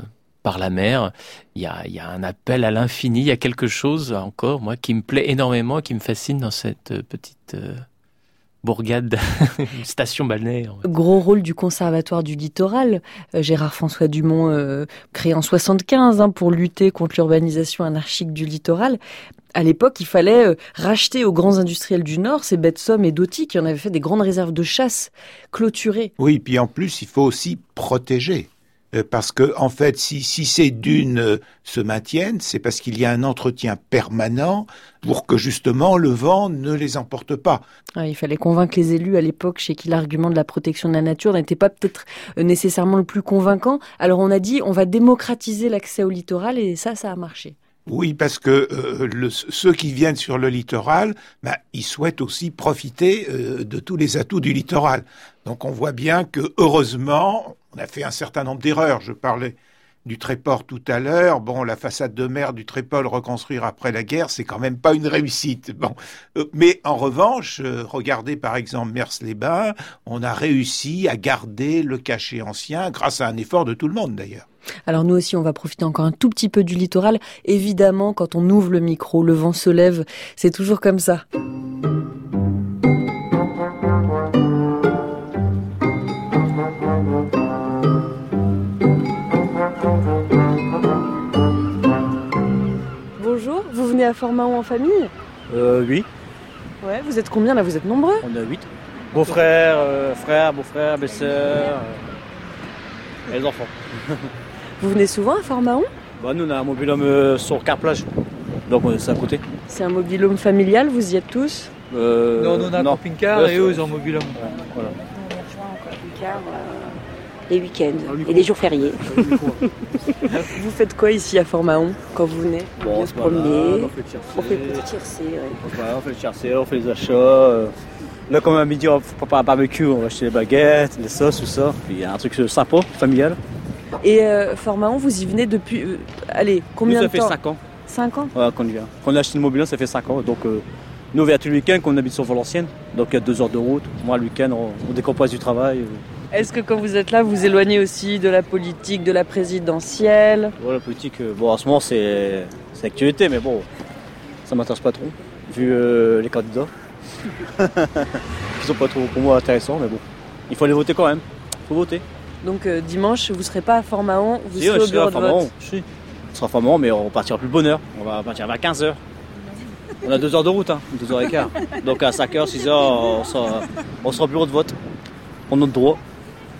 la mer. Il y a un appel à l'infini. Il y a quelque chose encore, moi, qui me plaît énormément, qui me fascine dans cette petite bourgade, une station balnéaire. Gros rôle du Conservatoire du Littoral. Gérard-François Dumont, créé en 75 pour lutter contre l'urbanisation anarchique du littoral. À l'époque, il fallait racheter aux grands industriels du Nord ces bêtes sommes et d'Auty qui en avaient fait des grandes réserves de chasse clôturées. Oui, puis en plus, il faut aussi protéger. Parce que, en fait, si ces dunes se maintiennent, c'est parce qu'il y a un entretien permanent pour que, justement, le vent ne les emporte pas. Il fallait convaincre les élus à l'époque chez qui l'argument de la protection de la nature n'était pas peut-être nécessairement le plus convaincant. Alors on a dit, on va démocratiser l'accès au littoral et ça a marché. Oui, parce que ceux qui viennent sur le littoral, ils souhaitent aussi profiter de tous les atouts du littoral. Donc on voit bien que, heureusement, on a fait un certain nombre d'erreurs. Je parlais du Tréport tout à l'heure. La façade de mer du Tréport, reconstruire après la guerre, c'est quand même pas une réussite. Mais en revanche, regardez par exemple Mers-les-Bains, on a réussi à garder le cachet ancien grâce à un effort de tout le monde d'ailleurs. Alors nous aussi, on va profiter encore un tout petit peu du littoral. Évidemment, quand on ouvre le micro, le vent se lève. C'est toujours comme ça. Bonjour, vous venez à Fort-Mahon en famille ? Oui. Ouais, vous êtes combien là ? Vous êtes nombreux ? On est 8. Beaux-frères, frères, beaux-frères, belles-sœurs, et les enfants. Vous venez souvent à Fort-Mahon ? Nous, on a un mobil-home sur Carplage, donc c'est à côté. C'est un mobil-home familial, vous y êtes tous ? Non, nous on a un camping-car et eux ils ont un mobil-home. Voilà. On a toujours un camping-car les week-ends et les jours fériés. Vous faites quoi ici à Fort-Mahon quand vous venez ? On se promener, on fait le petit tiercé. On fait le tiercé, on fait les achats. Là, comme à midi, on prépare un barbecue, on va acheter les baguettes, les sauces, tout ça. Puis il y a un truc sympa, familial. Et Fort-Mahon, vous y venez depuis, combien de temps ? Ça fait 5 ans. 5 ans ? Ouais, quand on a acheté le mobil, ça fait 5 ans. Donc, nous, on vient tous les week-ends, qu'on habite sur Valenciennes. Donc, il y a 2 heures de route. Moi, le week-end, on décompresse du travail. Est-ce que quand vous êtes là, vous éloignez aussi de la politique, de la présidentielle ? La politique, en ce moment, c'est l'actualité, mais ça m'intéresse pas trop, vu les candidats. Qui sont pas trop, pour moi, intéressants, mais il faut aller voter quand même. Il faut voter. Donc dimanche, vous ne serez pas à Fort-Mahon, vous serez au bureau de vote. Si. On sera à Fort-Mahon, mais on partira plus de bonne heure. On va partir vers 15h. On a 2 heures de route, 2h15. Donc à 5h, 6h, on sera au bureau de vote. On a notre droit.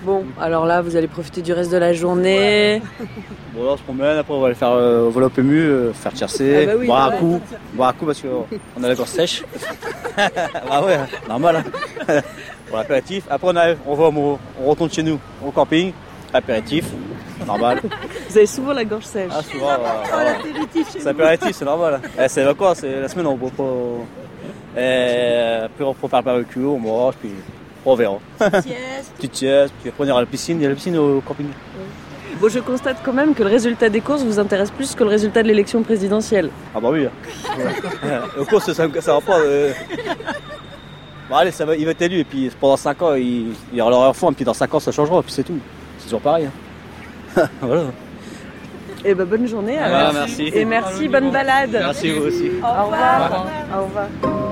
Bon, alors là, vous allez profiter du reste de la journée. Bon, là, on se promène, après on va aller faire voler au PMU, faire tiercer, boire un coup parce qu'on a la gorge sèche. Ah ouais, normal. Hein. Pour l'apéritif. Après on retourne chez nous, au camping, apéritif, normal. Vous avez souvent la gorge sèche. Ah, souvent, c'est apéritif, c'est normal. C'est les vacances, c'est la semaine, on boit pas. Puis on prépare le barbecue, on mange, puis on verra. Petite sieste, puis après on ira à la piscine. Il y a la piscine au camping. Bon, je constate quand même que le résultat des courses vous intéresse plus que le résultat de l'élection présidentielle. Ah bah oui. Aux courses, ça va pas. Bon, allez, il va être élu, et puis pendant 5 ans, il aura leur enfant, et puis dans 5 ans, ça changera, et puis c'est tout. C'est toujours pareil. Hein. Voilà. Et ben bonne journée. Alors. Merci. Et merci, bonne balade. Merci vous aussi. Au revoir. Au revoir.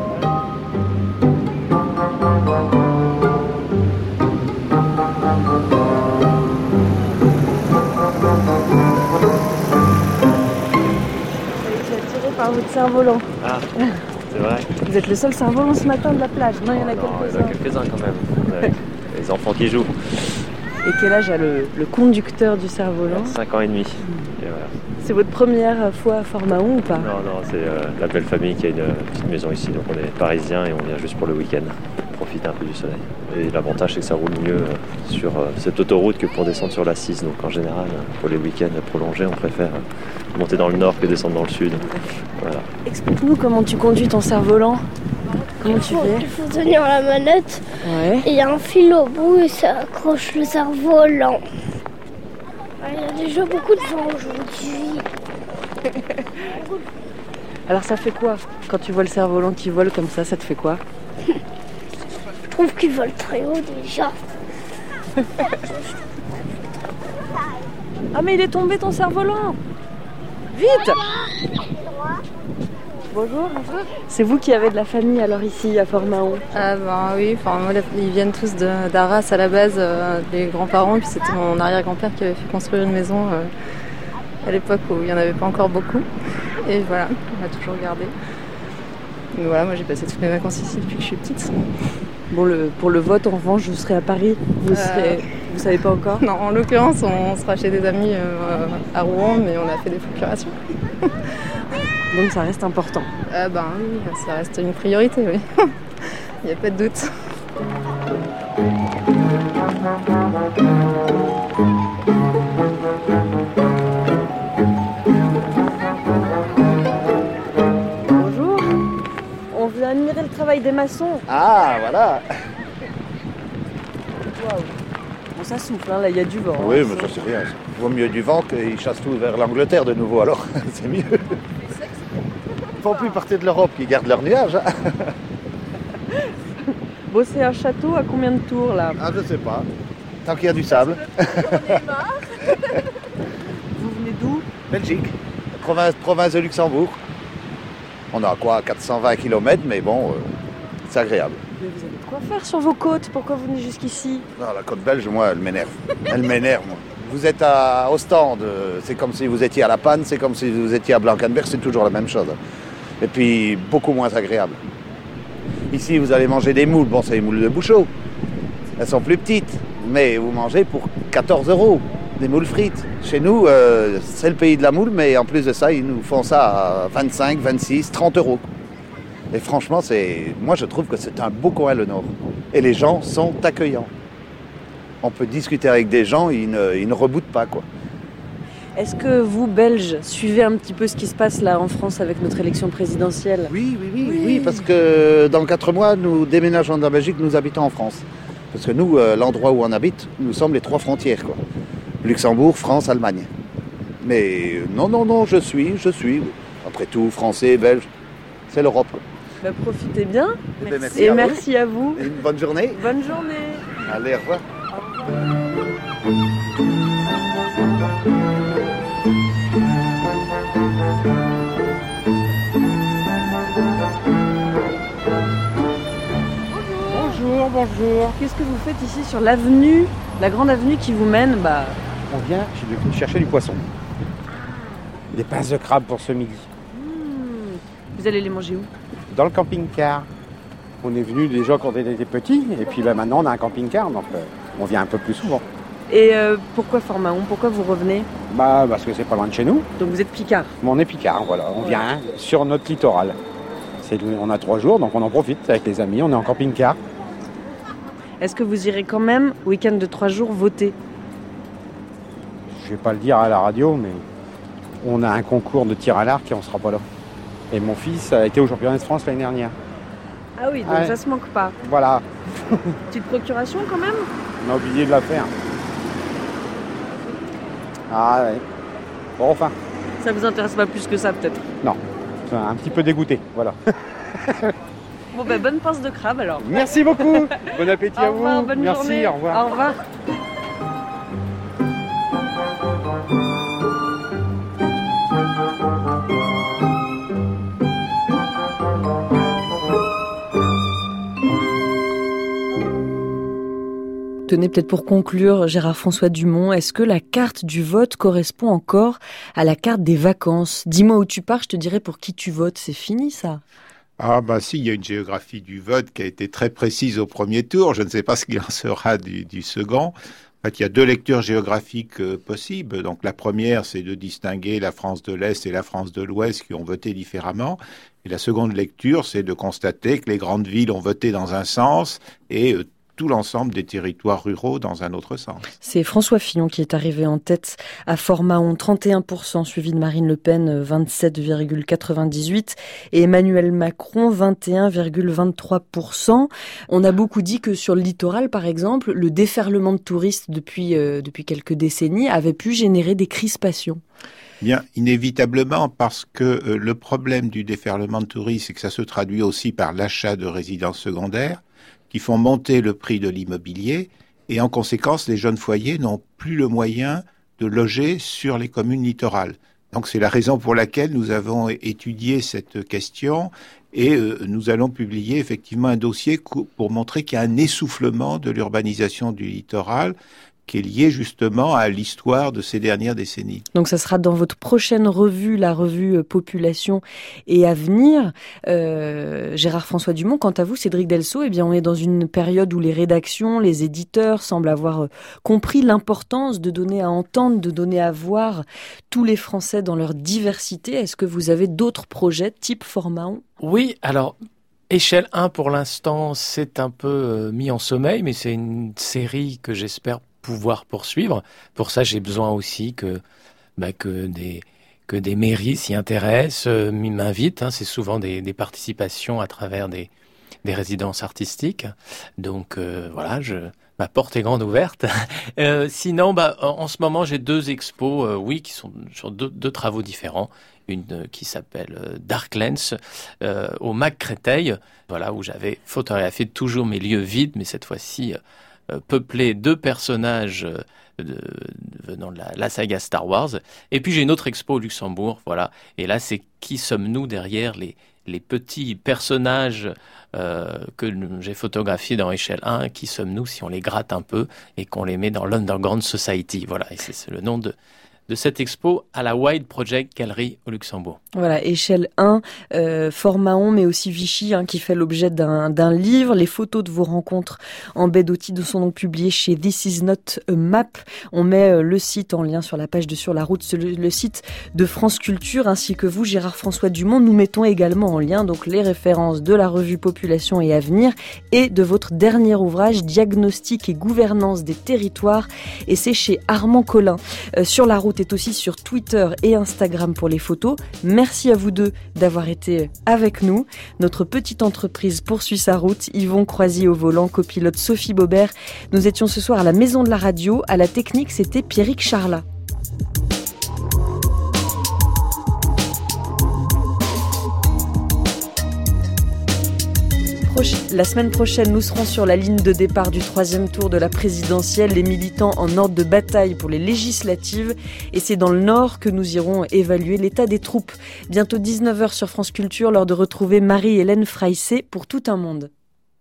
Par votre cerf-volant. Ah, c'est vrai. Vous êtes le seul cerf-volant ce matin de la plage. Non, il y en a quelques-uns. Il y en a quelques-uns quand même. Ouais. Les enfants qui jouent. Et quel âge a le conducteur du cerf-volant? 5 ans et demi. Et voilà. C'est votre première fois à Fort-Mahon ou pas? Non, c'est la belle famille qui a une petite maison ici. Donc on est parisiens et on vient juste pour le week-end. Profiter un peu du soleil. Et l'avantage c'est que ça roule mieux sur cette autoroute que pour descendre sur la 6. Donc en général, pour les week-ends prolongés, on préfère monter dans le nord que descendre dans le sud. Voilà. Explique-nous comment tu conduis ton cerf-volant. Comment tu fais? Il faut tenir la manette. Ouais. Et il y a un fil au bout et ça accroche le cerf-volant. Il y a déjà beaucoup de vent aujourd'hui. Alors ça fait quoi quand tu vois le cerf-volant qui vole comme ça te fait quoi? Je trouve qu'il vole très haut déjà. Ah mais il est tombé ton cerf-volant! Vite! Bonjour. C'est vous qui avez de la famille alors ici à Fort-Mahon? Ah ben oui, moi, ils viennent tous d'Arras à la base, des grands-parents, puis c'était mon arrière-grand-père qui avait fait construire une maison à l'époque où il n'y en avait pas encore beaucoup. Et voilà, on a toujours gardé. Mais voilà, moi j'ai passé toutes mes vacances ici depuis que je suis petite. Bon, pour le vote, en revanche, vous serez à Paris. Vous savez pas encore? Non, en l'occurrence, on sera chez des amis à Rouen, mais on a fait des procurations. Donc ça reste important. Ben oui, ça reste une priorité, oui. Il n'y a pas de doute. Bonjour. On veut admirer le travail des maçons. Ah, voilà. Waouh. Bon, ça souffle, hein, là, il y a du vent. Oui, mais ça c'est rien. Il vaut mieux du vent qu'ils chassent tout vers l'Angleterre de nouveau, alors c'est mieux. Ils ne font plus partie de l'Europe, ils gardent leurs nuages. Hein. Bon, c'est un château à combien de tours, là? Ah, je sais pas. Tant qu'il y a du sable. Vous venez d'où? Belgique, province de Luxembourg. On a quoi, 420 km, mais bon, c'est agréable. Mais vous avez de quoi faire sur vos côtes? Pourquoi vous venez jusqu'ici? Non, la côte belge, moi, elle m'énerve. Elle m'énerve, moi. Vous êtes à Ostende, c'est comme si vous étiez à La Panne, c'est comme si vous étiez à Blankenberg, c'est toujours la même chose. Et puis, beaucoup moins agréable. Ici, vous allez manger des moules. Bon, c'est des moules de Bouchot. Elles sont plus petites, mais vous mangez pour 14 €, des moules frites. Chez nous, c'est le pays de la moule, mais en plus de ça, ils nous font ça à 25, 26, 30 €. Et franchement, moi, je trouve que c'est un beau coin, le Nord. Et les gens sont accueillants. On peut discuter avec des gens, ils ne reboutent pas, quoi. Est-ce que vous, Belges, suivez un petit peu ce qui se passe là en France avec notre élection présidentielle? Oui, parce que dans 4 mois, nous déménageons de la Belgique, nous habitons en France. Parce que nous, l'endroit où on habite, nous sommes les 3 frontières, quoi. Luxembourg, France, Allemagne. Mais non, je suis. Après tout, français, belge, c'est l'Europe, quoi. Bah, profitez bien. Merci. Et merci à vous. Et une bonne journée. Bonne journée. Allez, au revoir. Bonjour. Qu'est-ce que vous faites ici sur l'avenue, la grande avenue qui vous mène? On vient chercher du poisson. Des pinces de crabe pour ce midi. Vous allez les manger où? Dans le camping-car. On est venu déjà quand on était petits, et puis maintenant on a un camping-car, donc on vient un peu plus souvent. Et pourquoi Fort-Mahon? Pourquoi vous revenez? Parce que c'est pas loin de chez nous. Donc vous êtes Picard? On est Picard, voilà. On vient sur notre littoral. On a 3 jours, donc on en profite avec les amis. On est en camping-car. Est-ce que vous irez quand même, week-end de 3 jours, voter? Je vais pas le dire à la radio, mais on a un concours de tir à l'arc et on sera pas là. Et mon fils a été au championnat de France l'année dernière. Ah oui, donc ça se manque pas. Voilà. Petite procuration quand même? On a oublié de la faire. Ah ouais. Bon, enfin. Ça vous intéresse pas plus que ça, peut-être? Non. C'est un petit peu dégoûté, voilà. Bon, bonne pince de crabe alors. Merci beaucoup. Bon appétit à vous. Au revoir, bonne Merci, journée. au revoir. Au revoir. Tenez, peut-être pour conclure, Gérard-François Dumont, est-ce que la carte du vote correspond encore à la carte des vacances? Dis-moi où tu pars, je te dirai pour qui tu votes. C'est fini ça? Si, il y a une géographie du vote qui a été très précise au premier tour. Je ne sais pas ce qu'il en sera du second. En fait, il y a 2 lectures géographiques possibles. Donc la première, c'est de distinguer la France de l'Est et la France de l'Ouest qui ont voté différemment. Et la seconde lecture, c'est de constater que les grandes villes ont voté dans un sens et tout l'ensemble des territoires ruraux dans un autre sens. C'est François Fillon qui est arrivé en tête à Fort-Mahon, 31%, suivi de Marine Le Pen, 27,98%, et Emmanuel Macron, 21,23%. On a beaucoup dit que sur le littoral, par exemple, le déferlement de touristes depuis quelques décennies avait pu générer des crispations. Bien, inévitablement, parce que le problème du déferlement de touristes, c'est que ça se traduit aussi par l'achat de résidences secondaires, qui font monter le prix de l'immobilier, et en conséquence, les jeunes foyers n'ont plus le moyen de loger sur les communes littorales. Donc c'est la raison pour laquelle nous avons étudié cette question, et nous allons publier effectivement un dossier pour montrer qu'il y a un essoufflement de l'urbanisation du littoral, qui est lié justement à l'histoire de ces dernières décennies. Donc ça sera dans votre prochaine revue, la revue Population et Avenir. Gérard-François Dumont, quant à vous, Cédric Delceau, on est dans une période où les rédactions, les éditeurs semblent avoir compris l'importance de donner à entendre, de donner à voir tous les Français dans leur diversité. Est-ce que vous avez d'autres projets type Fort-Mahon? Oui, alors Échelle 1 pour l'instant c'est un peu mis en sommeil, mais c'est une série que j'espère pouvoir poursuivre. Pour ça, j'ai besoin aussi que des mairies s'y intéressent, m'invitent. C'est souvent des participations à travers des résidences artistiques. Donc voilà, ma porte est grande ouverte. Sinon, en ce moment, j'ai 2 expos, qui sont sur deux travaux différents. Une qui s'appelle Darklands au MAC Créteil, voilà, où j'avais photographié toujours mes lieux vides, mais cette fois-ci peuplé 2 personnages venant de la saga Star Wars. Et puis j'ai une autre expo au Luxembourg, voilà. Et là, c'est qui sommes-nous derrière les petits personnages que j'ai photographiés dans Échelle 1, qui sommes-nous si on les gratte un peu et qu'on les met dans l'Underground Society. Voilà, et c'est le nom de cette expo à la Wild Project Gallery au Luxembourg. Voilà, Échelle 1, Fort-Mahon, mais aussi Vichy, qui fait l'objet d'un livre. Les photos de vos rencontres en baie d'Authide sont donc publiées chez This Is Not a Map. On met le site en lien sur la page de Sur la route, le site de France Culture, ainsi que vous, Gérard-François Dumont. Nous mettons également en lien donc les références de la revue Population et Avenir et de votre dernier ouvrage, Diagnostic et gouvernance des territoires, et c'est chez Armand Collin. Sur la route est aussi sur Twitter et Instagram pour les photos. Merci à vous 2 d'avoir été avec nous. Notre petite entreprise poursuit sa route. Yvon Croisier au volant, copilote Sophie Baubert. Nous étions ce soir à la Maison de la Radio. À la technique, c'était Pierrick Charlat. La semaine prochaine, nous serons sur la ligne de départ du 3e tour de la présidentielle, les militants en ordre de bataille pour les législatives. Et c'est dans le Nord que nous irons évaluer l'état des troupes. Bientôt 19h sur France Culture, l'heure de retrouver Marie-Hélène Freissé pour Tout un monde.